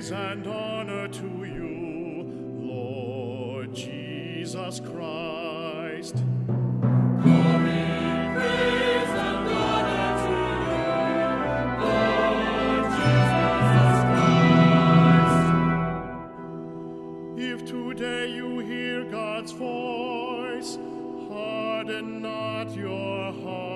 praise and honor to you, Lord Jesus Christ. If today you hear God's voice, harden not your heart.